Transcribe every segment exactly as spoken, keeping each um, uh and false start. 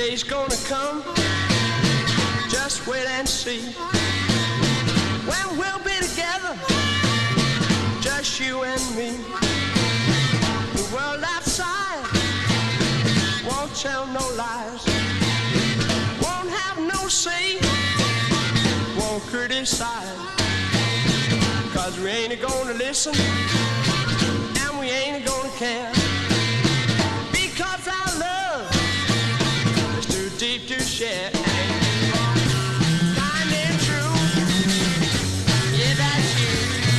day's gonna come, just wait and see. When we'll be together, just you and me. The world outside won't tell no lies, won't have no say, won't criticize. Cause we ain't gonna listen, and we ain't gonna care. Because our love is too deep to share. Kind and true, yeah, that's you.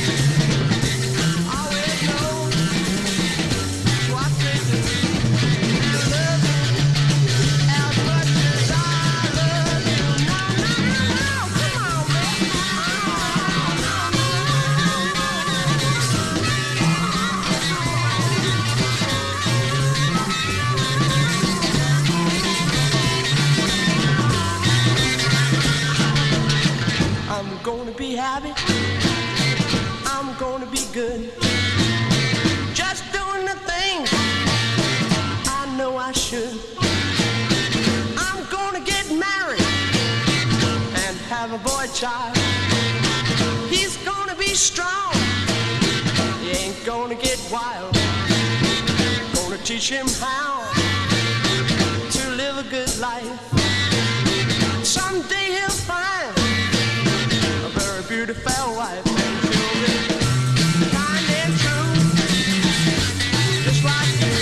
Always know what to do. And love you as much as I love you. No, no, no, no, come on, baby. I'm gonna be happy, I'm gonna be good, just doing the things I know I should. I'm gonna get married and have a boy child. He's gonna be strong, he ain't gonna get wild. Gonna teach him how to live a good life. Someday he'll find a very beautiful wife, and she'll be kind and true, just like you.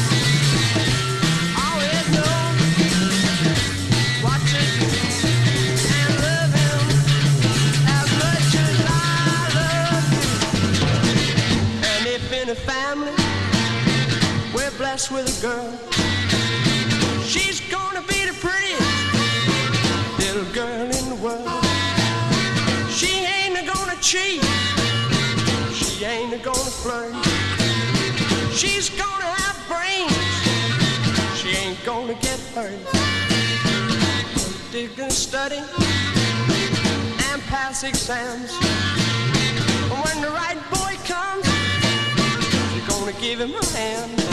Always know what to do, and love him as much as I love you. And if in a family we're blessed with a girl, she's gonna be the prettiest little girl in the world. She ain't gonna cheat, she ain't gonna flirt. She's gonna have brains, she ain't gonna get hurt. She's gonna study and pass exams. When the right boy comes, she's gonna give him a hand.